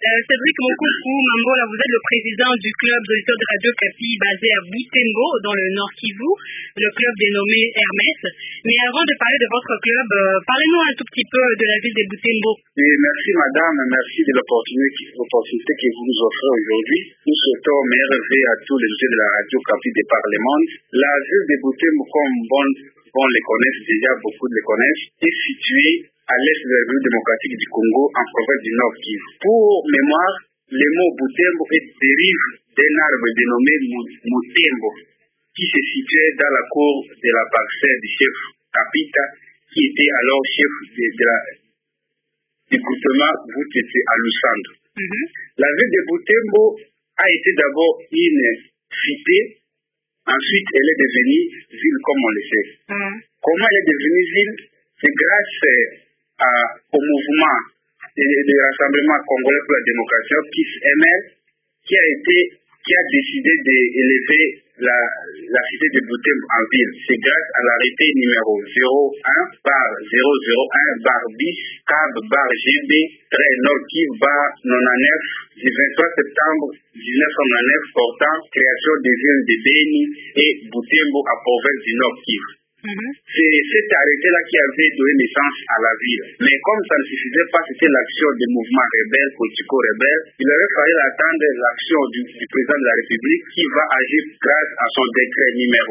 Cédric Mokoufou Mambola, vous êtes le président du club d'auditeurs de Radio Kapi basé à Butembo, dans le Nord Kivu, le club dénommé Hermès. Mais avant de parler de votre club, parlez-nous un tout petit peu de la ville de Butembo. Et merci madame, merci de l'opportunité que vous nous offrez aujourd'hui. Nous souhaitons meilleurs vœux à tous les auditeurs de la Radio Kapi de par le monde. La ville de Butembo, comme bon les connaissent déjà, beaucoup les connaissent, est située à l'est de la République démocratique du Congo, en province du Nord Kivu. Pour mémoire, le mot Butembo dérive d'un arbre dénommé Mutembo, qui se situait dans la cour de la parcelle du chef Kapita, qui était alors chef du groupement Boutete à Lusandre. La ville de Butembo a été d'abord une cité, ensuite elle est devenue ville comme on le sait. Comment elle est devenue ville? C'est grâce au mouvement de rassemblement congolais pour la démocratie, KISML, qui a décidé d'élever la cité de Butembo en ville. C'est grâce à l'arrêté numéro 01 par 001 bar bis CAB bar GB Nord Kivu bar 99 du 23 septembre 1999 portant création des villes de Beni et Butembo à province du Nord Kivu. C'est cet arrêté-là qui avait donné naissance à la ville. Mais comme ça ne suffisait pas, c'était l'action des mouvements rebelles, politico-rebelles, il aurait fallu attendre l'action du président de la République qui va agir grâce à son décret numéro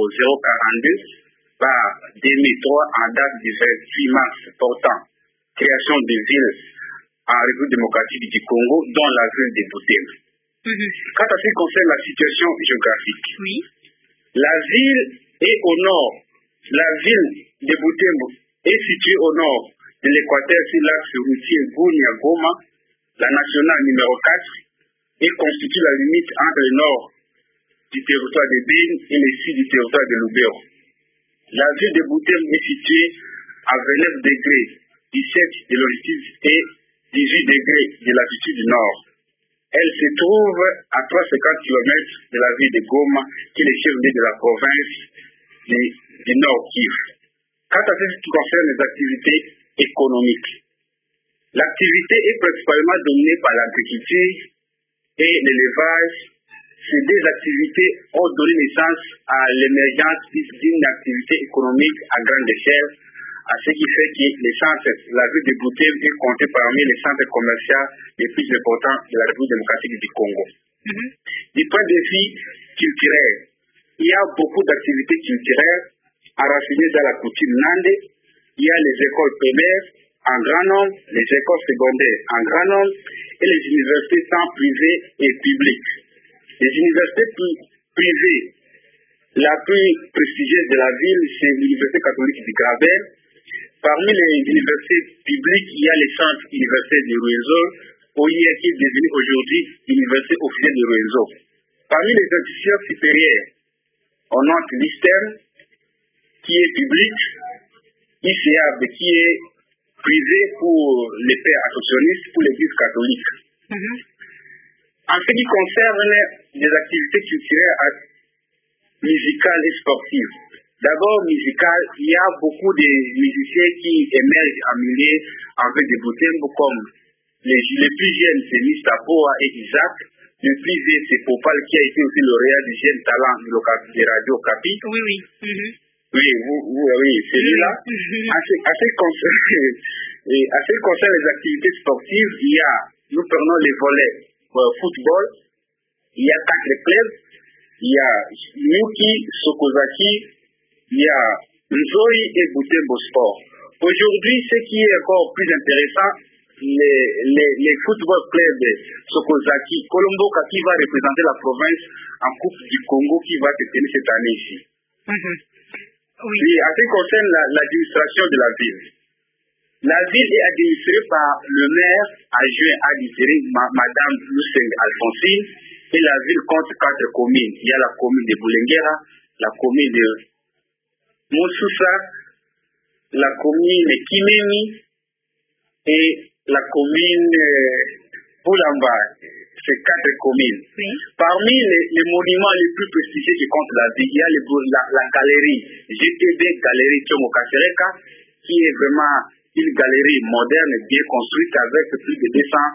042 par 2003 en date du 28 mars portant création des villes en République démocratique du Congo, dont la ville de Butembo. Quant à ce qui concerne la situation géographique, la ville est au nord. La ville de Butembo est située au nord de l'équateur sur l'axe routier Bunia-Goma, la nationale numéro 4, et constitue la limite entre le nord du territoire de Beni et le sud du territoire de Lubero. La ville de Butembo est située à 29 degrés 17 de longitude et 18 degrés de latitude du nord. Elle se trouve à 350 km de la ville de Goma, qui est le chef-lieu de la province du Nord Kivu. Quant à ce qui concerne les activités économiques, l'activité est principalement dominée par l'agriculture et l'élevage. Ces deux activités ont donné naissance à l'émergence d'une activité économique à grande échelle, à ce qui fait que la ville de Butembo est comptée parmi les centres commerciaux les plus importants de la République démocratique du Congo. Du point de vue culturel, il y a beaucoup d'activités culturelles enracinées dans la coutume nande. Il y a les écoles primaires en grand nombre, les écoles secondaires en grand nombre et les universités tant privées et publiques. Les universités privées, la plus prestigieuse de la ville, c'est l'Université catholique du Graben. Parmi les universités publiques, il y a le centre universitaire de Ruenzo, qui est devenu aujourd'hui l'université officielle de Ruenzo. Parmi les institutions supérieures, on note l'ISTEM, qui est public, ICAB, qui est privé pour les pères associationnistes, pour l'Église catholique. En ce qui concerne les activités culturelles, musicales et sportives, d'abord musicales, il y a beaucoup de musiciens qui émergent en milieu avec des Butembo, comme les plus jeunes, c'est Mistapoa et Isaac. Le plus vieux, c'est Popal, qui a été aussi lauréat du jeune talent de Radio Kapi. Oui, c'est lui-là. À ce qui concerne les activités sportives, nous prenons les volets football, il y a 4 clubs, il y a Nyuki, Sokozaki, il y a Nzoi et Butembo Sport. Aujourd'hui, ce qui est encore plus intéressant, les football clubs de Sokozaki, Colomboka, qui va représenter la province en Coupe du Congo, qui va se tenir cette année ici. Et en ce qui concerne l'administration de la ville, la ville est administrée par le maire adjoint à l'intérim, Madame Luceng Alphonsine, et la ville compte 4 communes. Il y a la commune de Boulenguera, la commune de Moussoussa, la commune de Kimeni et la commune Boulamba. C'est 4 communes. Parmi les monuments les plus prestigieux qui comptent la ville, il y a la galerie GTB, galerie Tchomo Kasereka, qui est vraiment une galerie moderne, bien construite avec plus de 200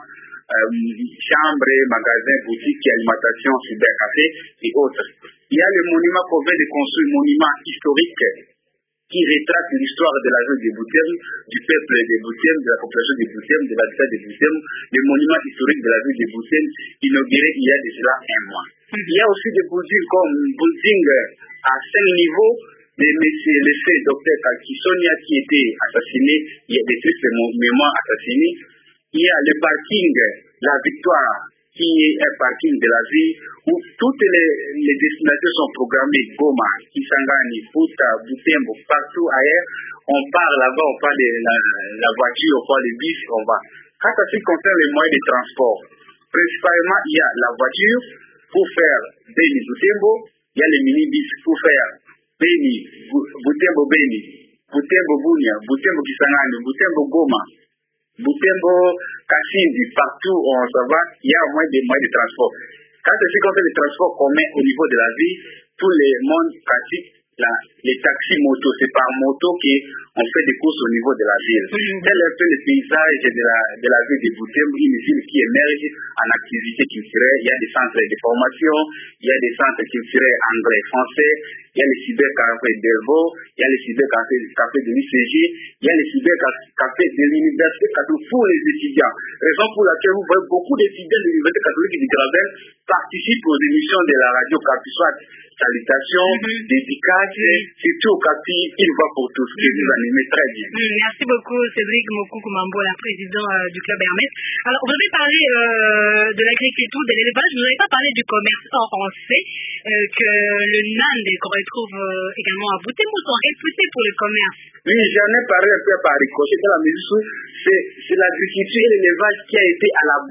chambres, magasins, boutiques, alimentation, cybercafé et autres. Il y a le monument qu'on vient de construire, monument historique qui retrace l'histoire de la ville de Butembo, du peuple de Butembo, de la population de Butembo, de l'habitat de Butembo, le monument historique de la ville de Butembo, inauguré il y a de cela un mois. Il y a aussi des buildings comme building à 5 niveaux de M. le docteur Kalkisonia qui était assassiné, il y a des tristes mémoires assassinés. Il y a le parking, la Victoire, qui est un parking de la ville où toutes les destinations sont programmées, Goma, Kisangani, Puta, Butembo, partout ailleurs. On part là-bas, on parle de la voiture, on parle des bus, on va. Quand ça concerne les moyens de transport, principalement, il y a la voiture pour faire Beni Butembo, il y a les minibus pour faire Beni, Butembo Beni, Butembo Bunia, Butembo Kisangani, Butembo Goma, Butembo Kassindi, partout où on s'en va, il y a moins de moyens de transport. Quand c'est concerne les transports communs au niveau de la ville, tout le monde pratique les taxis motos. C'est par moto qu'on fait des courses au niveau de la ville. Tel est un peu le paysage de la ville de Butembo, une ville qui émerge en activité culturelle. Il y a des centres de formation, il y a des centres culturels anglais, français, il y a les cybercafés d'Elvo, il y a les cybercafés de l'UCG, il y a les cybercafés de l'Université catholique pour les étudiants. Raison pour laquelle vous voyez beaucoup d'étudiants de l'Université catholique de Gravel participent aux émissions de la radio Capi, soit salutations, dédicaces, surtout au Capi, une fois pour tous, que vous animez très bien. Merci beaucoup Cédric Mokou-Koumambo, la président du club Hermès. Alors, vous avez parlé de l'agriculture, de l'élevage, vous n'avez pas parlé du commerce. Or, on sait que le NAND qu'on retrouve également à Butembo sont réputés pour le commerce. Oui, j'en ai parlé un peu par ricochet dans la mesure où c'est l'agriculture et l'élevage qui ont été à la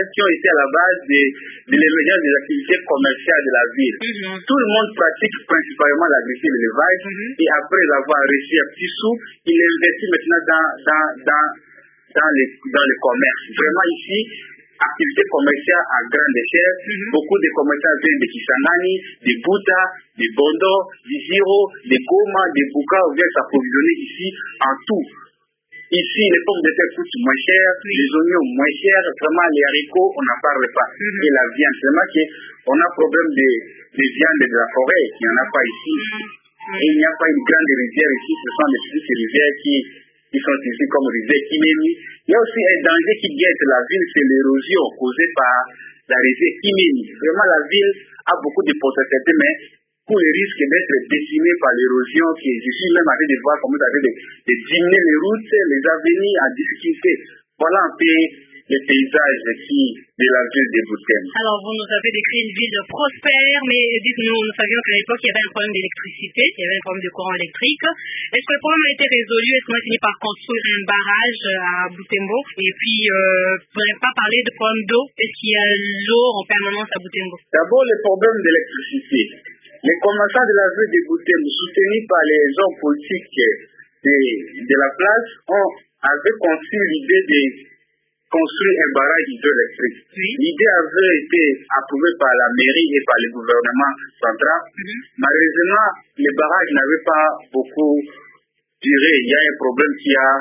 base de l'émergence des activités commerciales de la ville. Tout le monde pratique principalement l'agriculture et l'élevage et après avoir reçu un petit sou, il investit maintenant dans le commerce. Vraiment ici, activité commerciale à grande échelle. Beaucoup de commerçants viennent de Kisangani, de Buta, de Bondo, de Ziro, de Goma, de Buka, viennent s'approvisionner ici en tout. Ici, les pommes de terre coûtent moins cher, les oignons moins chers, vraiment les haricots, on n'en parle pas. Et la viande, seulement qu'on a problème de viande de la forêt, il n'y en a pas ici. Et il n'y a pas une grande rivière ici, ce sont des petites rivières qui sont ici comme rivière Kimeni. Il y a aussi un danger qui guette la ville, c'est l'érosion causée par la rivière Kimeni. Vraiment, la ville a beaucoup de potentialités, mais pour le risque d'être décimé par l'érosion, je suis même en train de voir comment vous avez de diminuer les routes, les avenirs en difficulté. Voilà un peu les paysages de la ville de Butembo. Alors, vous nous avez décrit une ville prospère, mais dites-nous, nous savions qu'à l'époque, il y avait un problème d'électricité, il y avait un problème de courant électrique. Est-ce que le problème a été résolu? Est-ce qu'on a fini par construire un barrage à Butembo? Et puis, vous n'avez pas parlé de problème d'eau. Est-ce qu'il y a l'eau en permanence à Butembo? D'abord, le problème d'électricité. Les commerçants de la ville de Butembo, soutenus par les hommes politiques de la place, avaient conçu l'idée de construire un barrage hydroélectrique. L'idée avait été approuvée par la mairie et par le gouvernement central. Malheureusement, le barrage n'avait pas beaucoup duré. Il y a un problème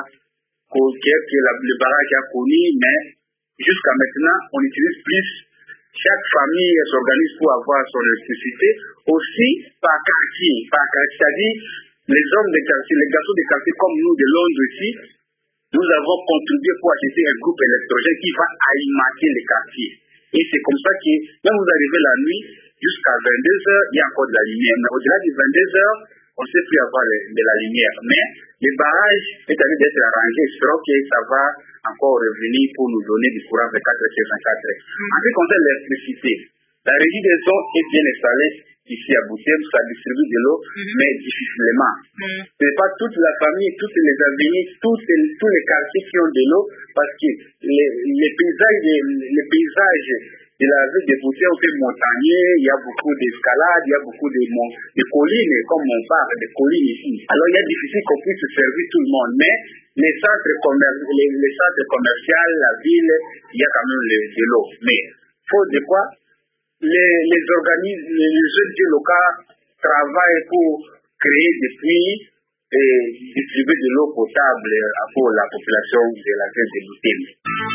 que le barrage a connu, mais jusqu'à maintenant, on utilise plus. Chaque famille s'organise pour avoir son électricité, aussi par quartier, c'est-à-dire les hommes de quartier, les garçons de quartier comme nous de Londres ici, nous avons contribué pour acheter un groupe électrogène qui va alimenter les quartiers. Et c'est comme ça que, quand vous arrivez la nuit, jusqu'à 22h, il y a encore de la lumière. Mais au-delà de 22h, on ne sait plus avoir de la lumière. Mais le barrage est en train d'être arrangé. J'espère que ça va encore revenir pour nous donner du courant 24 sur 24. En ce qui concerne l'électricité, la régie des eaux est bien installée ici à Butembo, ça distribue de l'eau, mais difficilement. Ce n'est pas toute la famille, toutes les avenirs, tous les quartiers qui ont de l'eau, parce que les paysages de la ville de Butembo sont montagneux, il y a beaucoup d'escalades, il y a beaucoup de collines, comme on parle de collines ici. Alors il est difficile qu'on puisse servir tout le monde, mais les centres commerciaux, la ville, il y a quand même de l'eau. Mais faute de quoi, les organismes, les jeunes locaux travaillent pour créer des puits distribuer de l'eau potable pour la population de la ville de Butembo.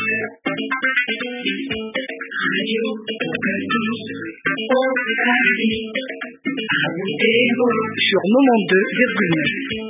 Sur 92,9.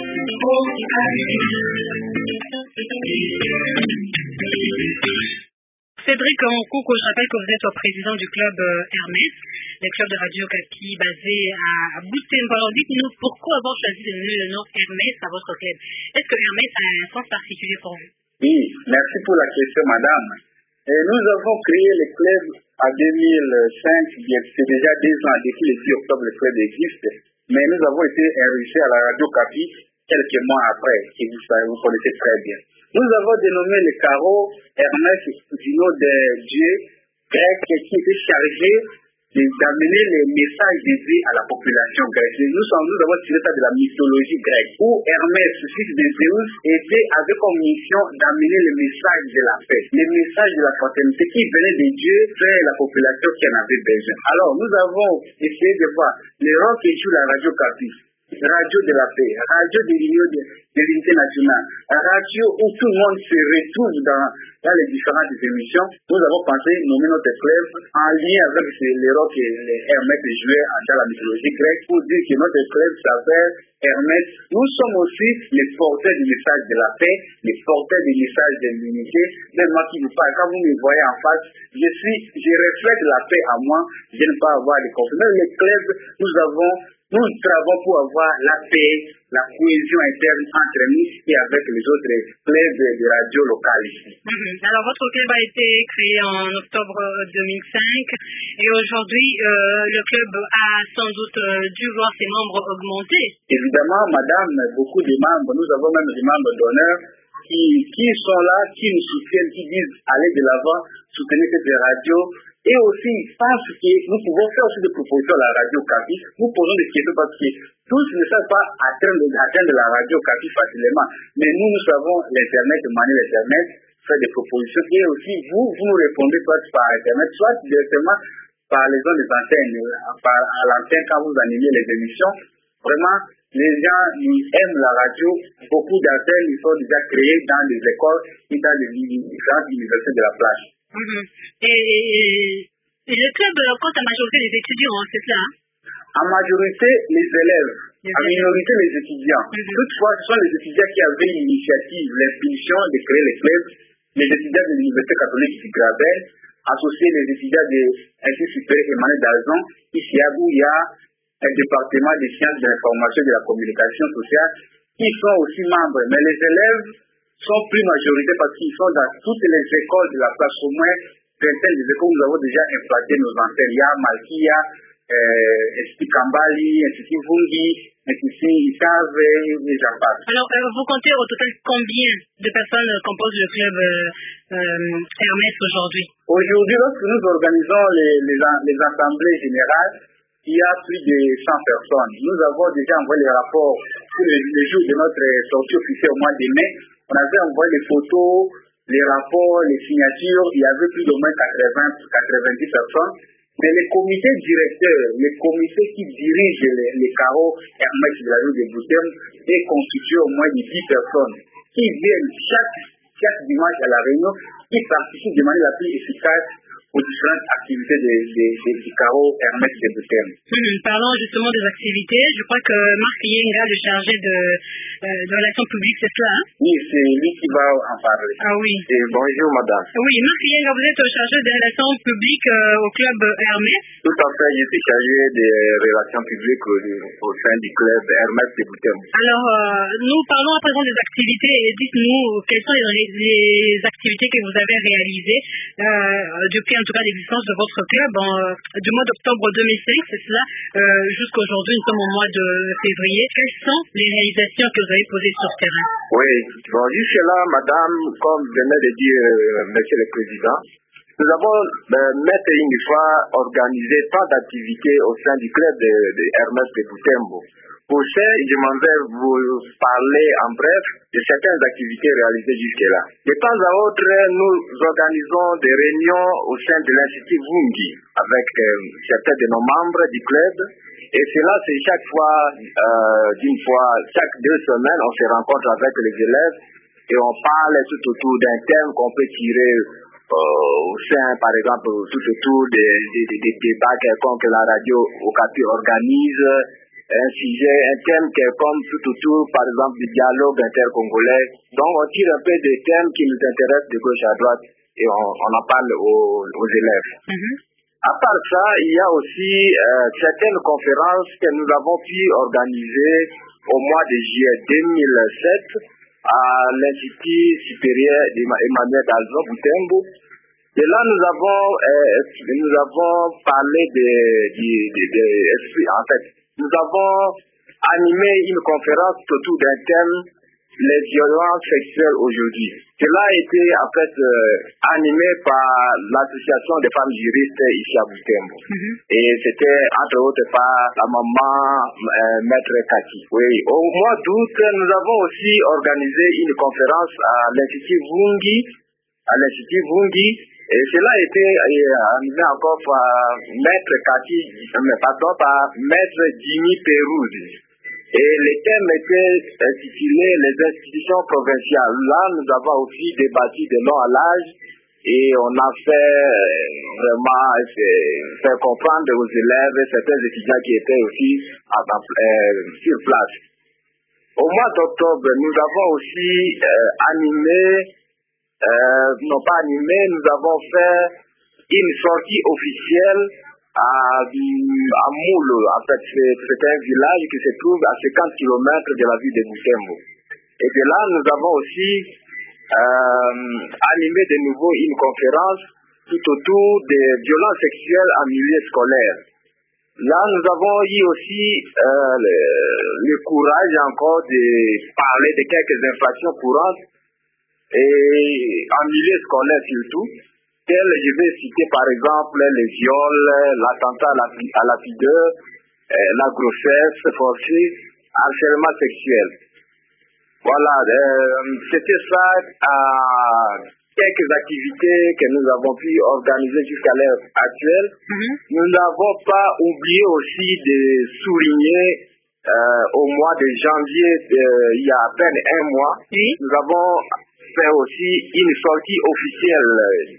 Cédric Nkouko, je rappelle que vous êtes président du club Hermès, le club de Radio Okapi basé à Butembo. Alors dites-nous pourquoi avoir choisi de donner le nom Hermès à votre club. Est-ce que Hermès a un sens particulier pour vous? Oui, merci pour la question, madame. Nous avons créé le club en 2005, c'est déjà 2 ans, depuis le 6 octobre, le club existe, mais nous avons été enregistrés à la Radio Okapi quelques mois après, que vous connaissez très bien. Nous avons dénommé le carreau Hermès du nom de Dieu grec qui était chargé d'amener les messages de Dieu à la population grecque. Nous avons tiré ça de la mythologie grecque, où Hermès, fils de Zeus, avait comme mission d'amener le message de la paix, le message de la fraternité qui venait de Dieu vers la population qui en avait besoin. Alors, nous avons essayé de voir le rôle que joue la Radio Okapi, radio de la paix, radio de l'unité nationale, radio où tout le monde se retrouve dans les différentes émissions. Nous avons pensé nommer notre club en lien avec les rôles que les Hermès jouaient dans la mythologie grecque pour dire que notre club s'appelle Hermès. Nous sommes aussi les porteurs du message de la paix, les porteurs du message de l'unité. Même moi qui vous parle, quand vous me voyez en face, je reflète la paix à moi, je n'aime pas avoir de conflits. Même les clubs, nous travaillons pour avoir la paix, la cohésion interne entre nous et avec les autres clubs de radio locales ici. Alors, votre club a été créé en octobre 2005 et aujourd'hui, le club a sans doute dû voir ses membres augmenter. Évidemment, madame, beaucoup de membres, nous avons même des membres d'honneur qui sont là, qui nous soutiennent, qui disent allez de l'avant, soutenez cette radio. Et aussi, parce que nous pouvons faire aussi des propositions à la Radio Okapi, nous posons des questions parce que tous ne savent pas atteindre la Radio Okapi facilement. Mais nous savons l'Internet, manier l'Internet, faire des propositions. Et aussi, vous nous répondez soit par Internet, soit directement par les zones des antennes, à l'antenne quand vous animez les émissions. Vraiment, les gens aiment la radio. Beaucoup d'antennes sont déjà créées dans les écoles et dans les différentes universités de la plage. Et le club compte la majorité des étudiants, c'est ça? En majorité, les élèves. En minorité, les étudiants. Toutefois, ce sont les étudiants qui avaient l'initiative, l'impulsion de créer les clubs. Les étudiants de l'Université catholique du Gravel, associés les étudiants de l'Institut supérieur Emmanuel d'Alzon, ici où il y a un département des sciences de l'information et de la communication sociale, qui sont aussi membres. Mais les élèves sont plus majoritaires parce qu'ils sont dans toutes les écoles de la place, au moins vingtaine des écoles où nous avons déjà implanté nos antennes. Il y a Malkia, Institut Kambali, Institut Vungi, Institut Itave et j'en passe. Alors, vous comptez au total combien de personnes composent le club Hermès aujourd'hui? Aujourd'hui, lorsque nous organisons les assemblées générales, il y a plus de 100 personnes. Nous avons déjà envoyé les rapports pour le jour de notre sortie officielle au mois de mai. On avait envoyé les photos, les rapports, les signatures. Il y avait plus d'au moins 90 personnes. Mais les comités directeurs, les comités qui dirigent les carreaux Hermès de la rue de Butembo est constitué au moins de 10 personnes qui viennent chaque dimanche à la réunion, qui participent de manière la plus efficace aux différentes activités du carreau Hermès de Butembo. Parlons justement des activités. Je crois que Marc Yenga, le chargé de l'action publique, c'est cela, hein? Oui, c'est lui qui va en parler. Ah oui. Et bonjour, madame. Oui, Marc Yenga, vous êtes chargé des relations publiques au club Hermès? Tout à fait, je suis chargé des relations publiques au sein du club Hermès de Butembo. Alors, nous parlons à présent des activités. Dites-nous, quelles sont les activités que vous avez réalisées depuis en tout cas l'existence de votre club du mois d'octobre 2005, c'est cela, jusqu'aujourd'hui, nous sommes au mois de février. Quelles sont les réalisations que vous avez posées sur le terrain? Oui, bon, jusque-là, madame, comme venait de dire monsieur le président, nous avons maintes une fois organisé tant d'activités au sein du club de Hermès de Butembo. Pour ça, je m'en vais vous parler en bref de certaines activités réalisées jusque-là. De temps à autre, nous organisons des réunions au sein de l'Institut Vungi avec certains de nos membres du club Et cela, c'est chaque fois, chaque 2 semaines, on se rencontre avec les élèves et on parle tout autour d'un thème qu'on peut tirer au sein, par exemple, tout autour des débats quelconques que la radio Okapi organise, un thème quelconque tout autour, par exemple, du dialogue intercongolais. Donc, on tire un peu des thèmes qui nous intéressent de gauche à droite et on en parle aux élèves. À part ça, il y a aussi certaines conférences que nous avons pu organiser au mois de juillet 2007 à l'Institut supérieur d'Emmanuel Dalzon Butembo. Et là, nous avons parlé en fait, nous avons animé une conférence autour d'un thème, les violences sexuelles aujourd'hui. Cela a été en fait animé par l'association des femmes juristes ici à Butembo. Et c'était entre autres par la maman Maître Kaki. Oui. Au mois d'août, nous avons aussi organisé une conférence à l'Institut Vungi. Et cela a été animé encore par Maître Kaki, par Maître Jimmy Pérouz. Et le thème était intitulé les institutions provinciales. Là, nous avons aussi débattu de long à large et on a fait vraiment faire comprendre aux élèves et certains étudiants qui étaient aussi sur place. Au mois d'octobre, nous avons aussi nous avons fait une sortie officielle à Moule. En fait, c'est un village qui se trouve à 50 km de la ville de Butembo. Et de là, nous avons aussi animé de nouveau une conférence tout autour des violences sexuelles en milieu scolaire. Là, nous avons eu aussi le courage encore de parler de quelques infractions courantes et en milieu scolaire surtout. Je vais citer par exemple les viols, l'attentat à la pudeur, la grossesse forcée, harcèlement sexuel. Voilà, c'était ça quelques activités que nous avons pu organiser jusqu'à l'heure actuelle. Nous n'avons pas oublié aussi de souligner au mois de janvier, il y a à peine un mois, nous avons fait aussi une sortie officielle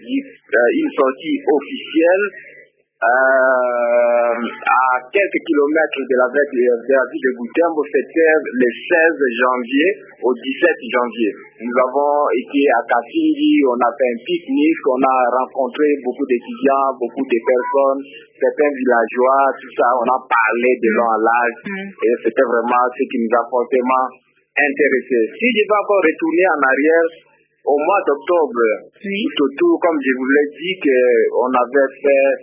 à quelques kilomètres de la ville de Butembo. C'était le 16 janvier au 17 janvier. Nous avons été à Kasindi, on a fait un pique-nique, on a rencontré beaucoup d'étudiants, beaucoup de personnes, certains villageois, tout ça, on a parlé de long à large et c'était vraiment ce qui nous a fortement intéressé. Si je vais encore retourner en arrière, au mois d'octobre, tout autour, comme je vous l'ai dit, qu'on avait fait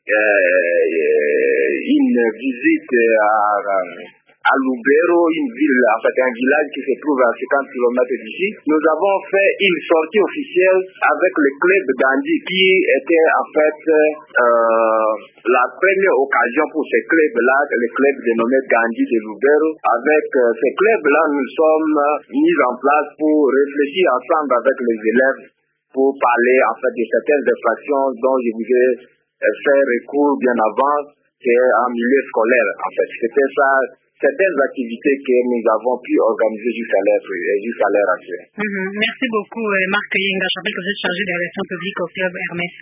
une visite à Lubero, une ville, en fait un village qui se trouve à 50 km d'ici. Nous avons fait une sortie officielle avec le club Gandhi qui était en fait la première occasion pour ce club-là, le club dénommé Gandhi de Lubero. Avec ce club-là, nous sommes mis en place pour réfléchir ensemble avec les élèves pour parler en fait de certaines infractions dont je vous ai fait recours bien avant, c'est en milieu scolaire en fait. C'était ça. Certaines activités que nous avons pu organiser jusqu'à l'heure actuelle. Merci beaucoup, Marc Yenga. Je rappelle que vous êtes chargé des relations publiques au club Hermès.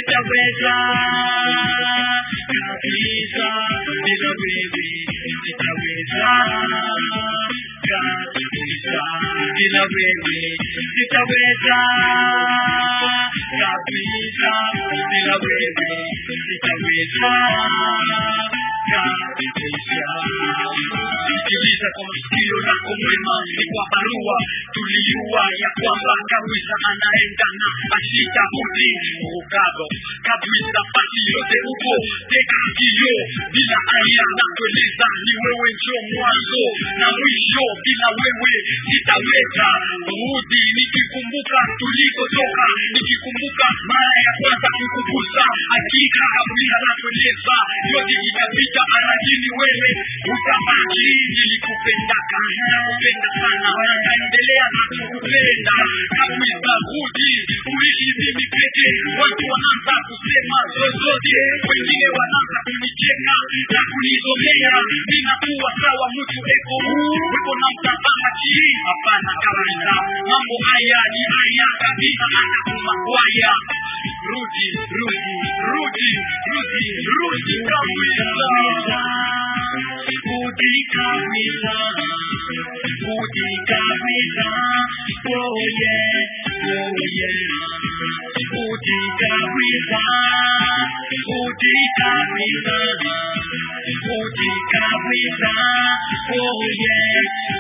sitaweza kabisa bila wewe, sitaweza kabisa bila wewe, sitaweza kabisa bila wewe, sitaweza kabisa. Sikiliza kwa masikio lako mwema, ni kwa barua tuliua ya kwamba kabisa anaenda na ashita hudi ukado kabisa, pati yote uko teka kio bila aya na kueleza ni wewe njo mwanzo na mwisho, bila wewe sitaweza rudi. Nikikumbuka tulikotoka, nikikumbuka mara ya kwanza kukugusa, hakika bila na kueleza yote ikapita, anajini wewe utabaki. Nilikupenda sana, naendelea na kukupenda kabisa, rudi uishi mimi peke. Watu wanaanza kusema zozote, wengine wanaanza kunicheka na kunizomea, ninakuwa sawa mtu eko wepo na mtazama chini. Hapana kabisa, mambo haya ni haya kabisa, anakuma kwaya. Rudi kabisa, rudi kabisa, rudi kabisa, oh yeah, rudi kabisa, rudi kabisa, rudi kabisa, oh yeah.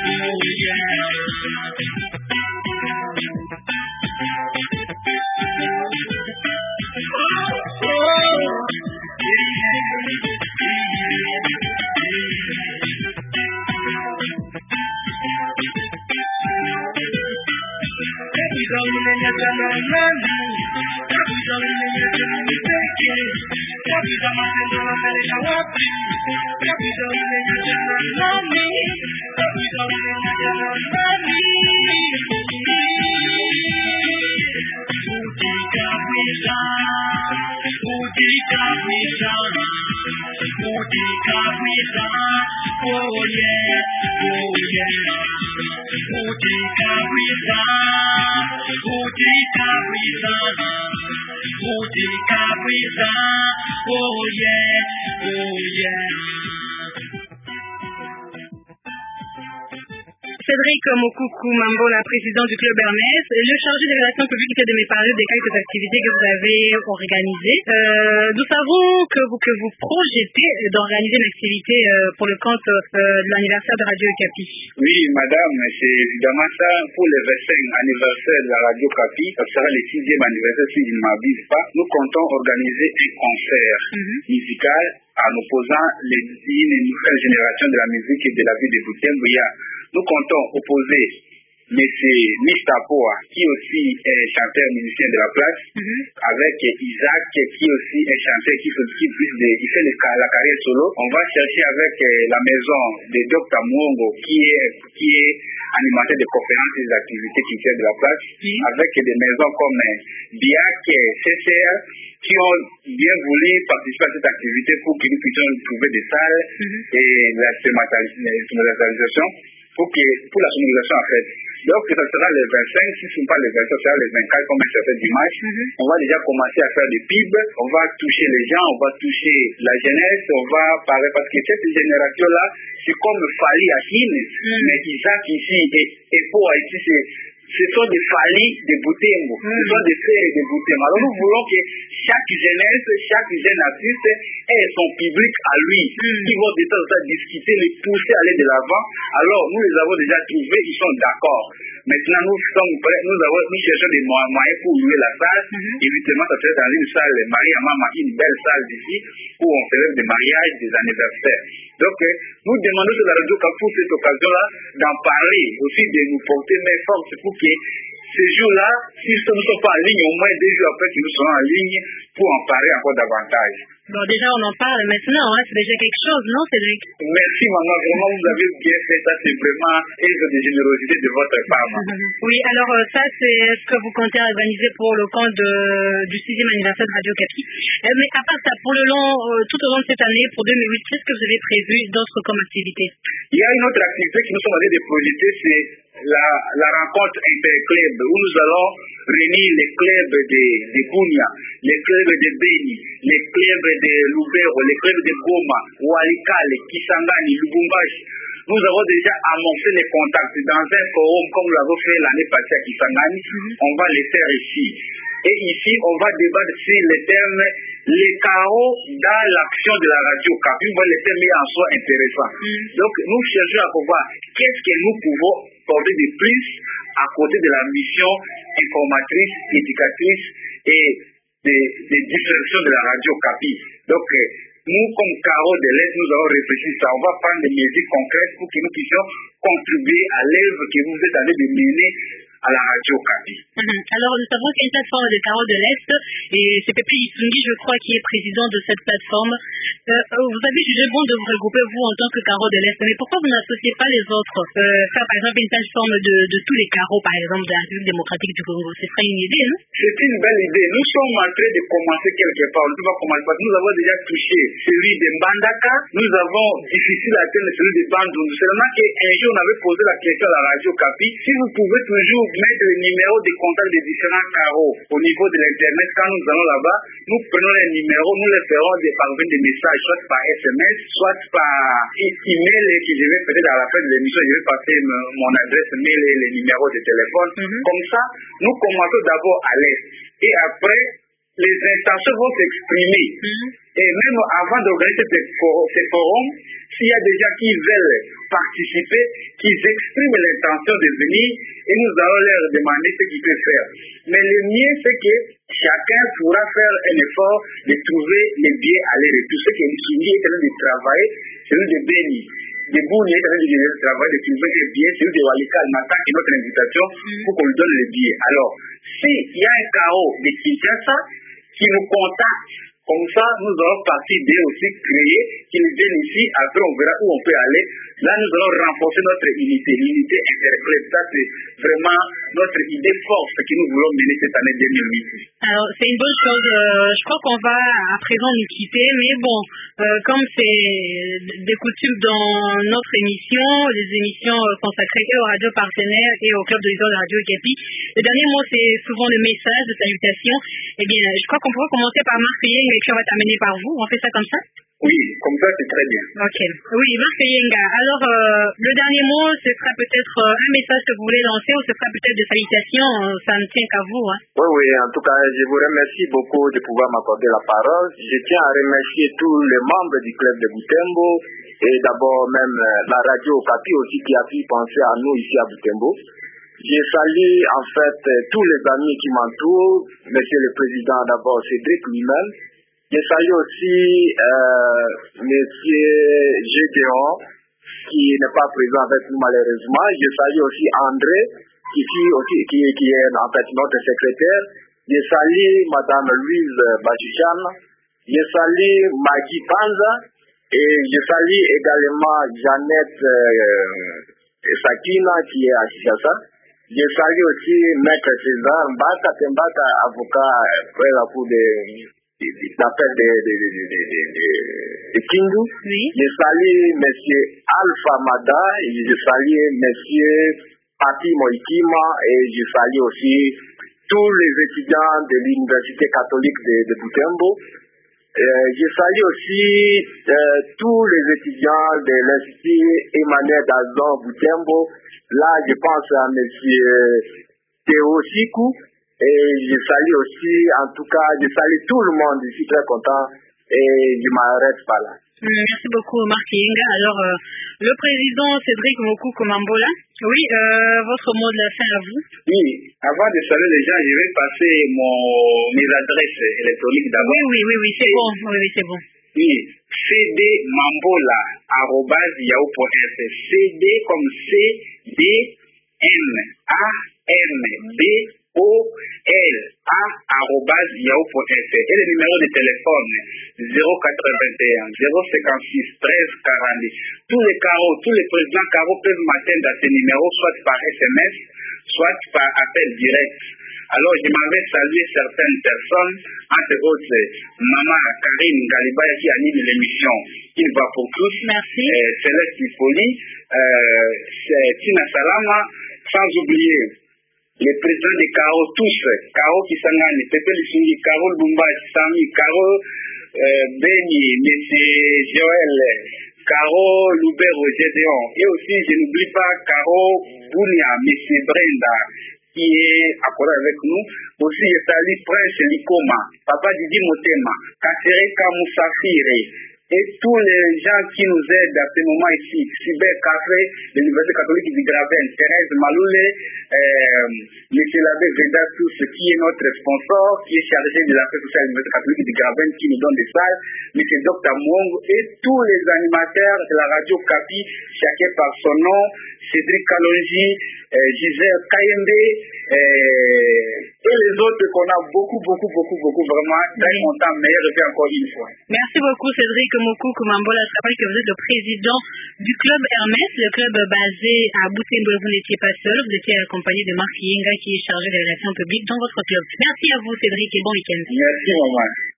Cédric Mokoukou Mambola, président du club Hermès, le chargé des relations publiques de me parler des quelques activités que vous avez organisées. Nous savons que vous projetez d'organiser une activité pour le compte de l'anniversaire de Radio Okapi. Oui, madame, c'est évidemment ça. Pour le 25e anniversaire de la Radio Okapi, ça sera le 6e anniversaire si je ne m'abuse pas. Nous comptons organiser un concert musical en opposant une nouvelle génération de la musique et de la vie de Butembo. Nous comptons opposer M. Mistapoa, qui aussi est chanteur musicien de la place, avec Isaac, qui aussi est chanteur, qui fait la carrière solo. On va chercher avec la maison de Dr. Mwongo, qui est animateur de conférences et des activités culturelles de la place, avec des maisons comme BIAC, CCR, qui ont bien voulu participer à cette activité pour que nous puissions trouver des salles et la sonorisation pour la sonorisation en fait. Donc ça sera le 25, si ce n'est pas le 25, ça sera le 24 comme un certain dimanche. On va déjà commencer à faire des pubs, on va toucher les gens, on va toucher la jeunesse, on va parler, parce que cette génération-là, c'est comme Fali à Chine, mais Isaac ici et pour ici, ce sont des Fali de Butembo, ce sont des frères de Butembo. Alors nous voulons que chaque jeunesse, chaque jeune artiste ait son public à lui, qui vont de temps en temps discuter, les pousser à aller de l'avant. Alors nous les avons déjà trouvés, ils sont d'accord. Maintenant nous sommes prêts, nous cherchons des moyens pour louer la salle. Évidemment ça serait dans une salle Maria Mama, une belle salle d'ici, où on célèbre des mariages, des anniversaires. Donc nous demandons sur la radio pour cette occasion-là d'en parler, aussi de nous porter main forte pour que ces jours-là, si nous ne sommes pas en ligne, au moins 2 jours après que nous serons en ligne pour en parler encore davantage. Bon, déjà, on en parle maintenant, hein, c'est déjà quelque chose, non, Cédric? Merci, maman. Vraiment, vous avez bien fait ça. C'est vraiment œuvre de générosité de votre part. Oui, alors ça, c'est ce que vous comptez organiser pour le camp du 6e anniversaire de Radio Okapi. Mais à part ça, pour tout au long de cette année, pour 2008, qu'est-ce que vous avez prévu d'autres comme activité? Il y a une autre activité qui nous sommes allés de projeter, c'est la rencontre interclub, où nous allons réunir les clubs de Bunia, les clubs de Beni, les clubs de Lubero, les clubs de Goma, Walikale, Kisangani, Lubumbashi. Nous avons déjà amorcé les contacts dans un forum comme nous l'avons fait l'année passée à Kisangani. On va les faire ici. Et ici, on va débattre sur les termes, les carreaux dans l'action de la radio Okapi. On va les termes en soi intéressants. Donc, nous cherchons à voir qu'est-ce que nous pouvons porter de plus à côté de la mission informatrice, éducatrice et des distractions de la radio Okapi. Donc, nous, comme carreaux de l'Est, nous avons réfléchi ça. On va prendre des mesures concrètes pour que nous puissions contribuer à l'œuvre que vous êtes allés de mener à la radio Okapi. Alors, nous savons qu'il y a une plateforme de carreaux de l'Est et c'est Pepe Isungi, je crois, qui est président de cette plateforme. Vous avez jugé bon de vous regrouper, vous, en tant que carreau de l'Est, mais pourquoi vous n'associez pas les autres? Faire, par exemple, une plateforme de tous les carreaux, par exemple, de la République démocratique du Congo. Ce serait une idée, non? C'est une belle idée. Nous sommes en train de commencer quelque part. On ne peut pas commencer parce que nous avons déjà touché celui de Mbandaka. Nous avons difficile à atteindre celui de Bandundu. Seulement qu'un jour, on avait posé la question à la radio Okapi. Si vous pouvez toujours mettre le numéro de contact des différents carreaux au niveau de l'Internet, quand nous allons là-bas, nous prenons les numéros, nous les ferons parvenir des messages, soit par SMS, soit par email, et que je vais peut-être à la fin de l'émission, je vais passer mon adresse mail et les numéros de téléphone. Comme ça, nous commençons d'abord à l'Est. Et après, les intentions vont s'exprimer. Et même avant d'organiser ces forums, s'il y a des gens qui veulent participer, qu'ils expriment l'intention de venir, et nous allons leur demander ce qu'ils peuvent faire. Mais le mieux, c'est que chacun pourra faire un effort de trouver les billets aller-retour. Ce que Msumi est en train de travailler, celui de Beni, de Bouni est en train de travailler, de trouver les billets, celui de Walikal m'attend et notre invitation pour qu'on lui donne les billets. Alors, s'il y a un carreau de Kinshasa qui nous contacte, comme ça, nous allons partir d'eux aussi créer, qu'ils viennent ici, après on verra où on peut aller. Là, nous allons renforcer notre unité, l'unité interclub. Ça, c'est vraiment notre idée forte que nous voulons mener cette année 2008. Alors, c'est une bonne chose. Je crois qu'on va à présent nous quitter, mais bon, comme c'est des coutumes dans notre émission, les émissions consacrées aux radios partenaires et au club de l'histoire de Radio Okapi, le dernier mot, c'est souvent le message de salutation. Eh bien, je crois qu'on pourra commencer par Marc Yenga et puis on va terminer par vous. On fait ça comme ça? Oui, comme ça, c'est très bien. Ok. Oui, Marc Yenga. Alors, le dernier mot, ce sera peut-être un message que vous voulez lancer ou ce sera peut-être des salutations. Ça ne tient qu'à vous. Hein. Oui, en tout cas, je vous remercie beaucoup de pouvoir m'accorder la parole. Je tiens à remercier tous les membres du club de Butembo et d'abord même la radio Okapi aussi qui a pu penser à nous ici à Butembo. Je salue en fait tous les amis qui m'entourent, monsieur le président d'abord Cédric lui-même. Je salue aussi monsieur Gédéon qui n'est pas présent avec nous malheureusement. Je salue aussi André qui est en fait notre secrétaire. Je salue madame Louise Bachuchan. Je salue Maggie Panza et je salue également Jeannette Sakina qui est à Kinshasa. Je salue aussi Maître César Mbaka, avocat pour la cour d'appel de Kindu. Oui. Je salue M. Alpha Mada, et je salue M. Papi Moikima et je salue aussi tous les étudiants de l'Université catholique de Butembo. Je salue aussi tous les étudiants de l'Institut Emmanuel Dazon Butembo. Là, je pense à M. Théo Sikou et je salue aussi, en tout cas, je salue tout le monde. Je suis très content et je m'arrête pas là. Merci beaucoup, Marc Yenga. Alors, le président Cédric Mokou Komambola, oui, votre mot de la fin à vous. Oui, avant de saluer les gens, je vais passer mes adresses électroniques d'abord. Oui, c'est bon. Oui, c'est bon. Oui, cdmambola@yahoo.fr. CD comme CDMAMB OL@yahoo.fr. Et le numéro de téléphone 081 056 13 40. Tous les présidents carreaux peuvent m'atteindre à ce numéro, soit par SMS, soit par appel direct. Alors, je m'avais salué certaines personnes, entre autres, Maman Karine Galibaya qui anime l'émission Une voix pour tous. Merci. Céleste Ifoli, Tina Salama, sans oublier les présidents des Caro, tous, Caro Kisangani, Pepe Lissungi, Caro Lumba, Sami, Caro Beni, M. Joël, Caro Loubert, Gédéon, et aussi, je n'oublie pas Caro Bounia, M. Brenda, qui est accordé avec nous. Aussi, je salue Prince Likoma, Papa Didi Motema, Kassere Kamoussafire, et tous les gens qui nous aident à ce moment ici. Sibert Café, l'Université catholique du Graben, Thérèse Maloulé, M. l'abbé Vedatus, qui est notre sponsor, qui est chargé de l'affaire sociale de l'Université catholique du Graben, qui nous donne des salles, M. Dr Mwongo, et tous les animateurs de la radio Capi, chacun par son nom, Cédric Kalonji, Gisèle Kayembe, et les autres qu'on a beaucoup, vraiment très contents, mais refait encore une fois. Merci beaucoup Cédric Mokou Kumambola. Je rappelle que vous êtes le président du club Hermès, le club basé à Butembo. Vous n'étiez pas seul, vous étiez accompagné de Marc Yenga qui est chargé des relations publiques dans votre club. Merci à vous Cédric et bon week-end. Merci maman.